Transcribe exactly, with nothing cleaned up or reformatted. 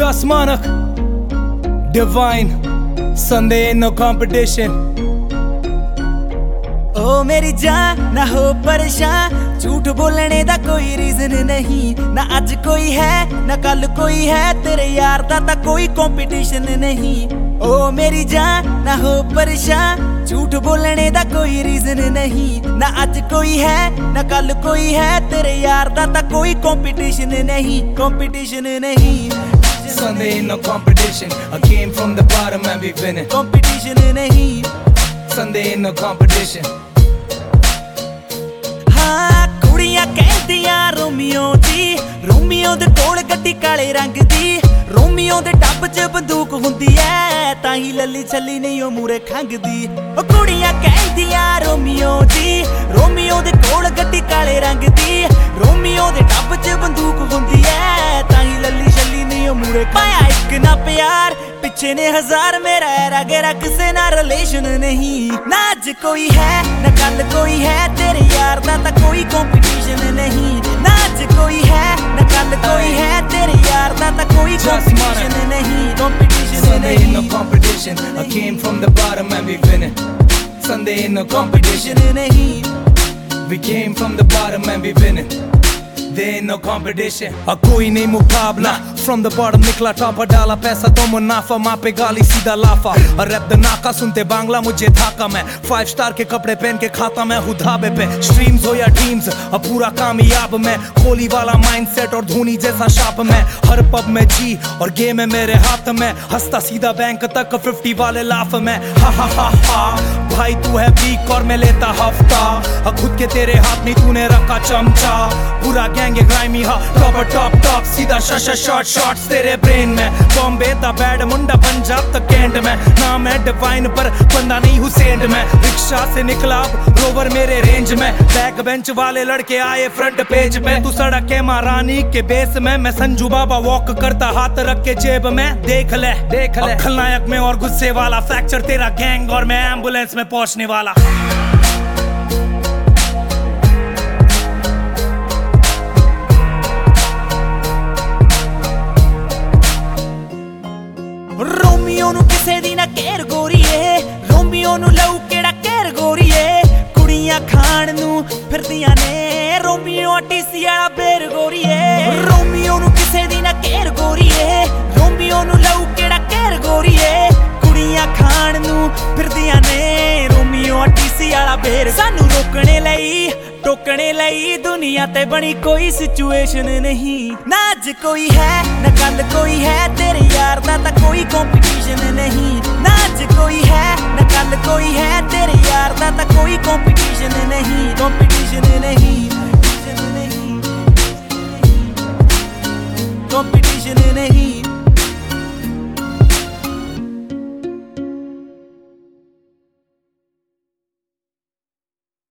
Just Manak, Divine, Sunday ain't no competition. ओ मेरी जान ना हो परेशान, झूठ बोलने दा कोई रीजन नहीं। ना आज कोई है ना कल कोई है, तेरे यार दा ता कोई कंपटीशन नहीं। ओ मेरी जान ना हो परेशान, झूठ बोलने दा कोई रीजन नहीं। ना आज कोई है ना कल कोई है, तेरे यार दा ता कोई कंपटीशन नहीं, कंपटीशन नहीं। Sunday ain't no competition. I came from the bottom and we winning. Competition नहीं। Sunday ain't no competition. हाँ कुड़ियां कहदियां रोमियो जी, रोमियो दे कोल गड्डी काले रंग दी। रोमियो दे टब च बंदूक हुंदी ऐ, ताही लल्ली छल्ली नहीं ओ मूरे खंगदी। ओ कुड़ियां कहदियां रोमियो जी, रोमियो दे कोल गड्डी काले रंग दी। रोमियो दे टब च बंदूक हुंदी ऐ, ताही लल्ली छल्ली नहीं ओ मूरे पाया एक ना प्यार, पिछे ने हजार मेरा ऐरा गेरा, किसे ना रिलेशन नहीं। ना आज कोई है ना कल कोई है, तेरे यार दा ता कोई कंपटीशन नहीं। ना आज कोई है ना कल कोई है, तेरे यार दा ता कोई कंपटीशन नहीं, कंपटीशन Sunday ain't no नहीं। competition. I came from the bottom and we winning. Sunday ain't no competition. Competition नहीं। We came from the bottom and we winning. There ain't no competition. A कोई नहीं मुकाबला, from the bottom निकला topper, डाला पैसा तो मुनाफा, माँ पे गाली सीधा लाफा। रैप द नाका सुनते बांग्ला मुझे थाका मैं, फाइव स्टार के कपड़े पहन के खाता मैं हूँ ढाबे पे। स्ट्रीम्स हो या टीम्स अब पूरा कामयाब मैं, कोहली वाला माइंडसेट और धोनी जैसा शाप मैं। हर पब में जी और गेम है मेरे हाथ में, हंसता सीधा बैंक तक फिफ्टी वाले लाफ में। हा हा हा हा भाई तू है वीक और मैं लेता हफ्ता, खुद के तेरे हाथ में तूने रखा चमचा। पूरा गैंग ग्राइमी हा टॉप टॉप टॉप, सीधा शश शॉट शॉट्स तेरे ब्रेन में। बॉम्बे दा बैड मुंडा पंजाब तक कैंट में, नाम है डिवाइन पर बंदा नहीं हुसैन में। रिक्शा से निकला रोवर मेरे रेंज में, बैक बेंच वाले लड़के आए फ्रंट पेज पे। तू सड़क के महारानी के बेस में, मैं संजू बाबा वॉक करता हाथ रख के जेब में। देख ले देख ले खलनायक में और गुस्से वाला, फ्रैक्चर तेरा गैंग और मैं एम्बुलेंस में पहुंचने वाला। रोमियो नु किसे दी ना केर गोरीए, रोमियो नु लऊ केड़ा केर गोरीए। कुड़ियां खान नु फिरदियां ने, रोमियो टीसी वाला बेर गोरीए। रोमियो नु किसे दी ना केर गोरीए, रोमियो नु लऊ केड़ा केर गोरीए। कुड़ियां खान नु फिरदियां ने, रोमियो टीसी वाला बेर। सानू रोकने लई टोकने लई दुनिया ते बनी कोई सिचुएशन नहीं। ना आज कोई है ना कल कोई है, तेरे यार दा ता कोई कंपटीशन नहीं। ना आज कोई है ना कल कोई है, तेरे यार दा ता कोई कंपटीशन नहीं, कंपटीशन नहीं।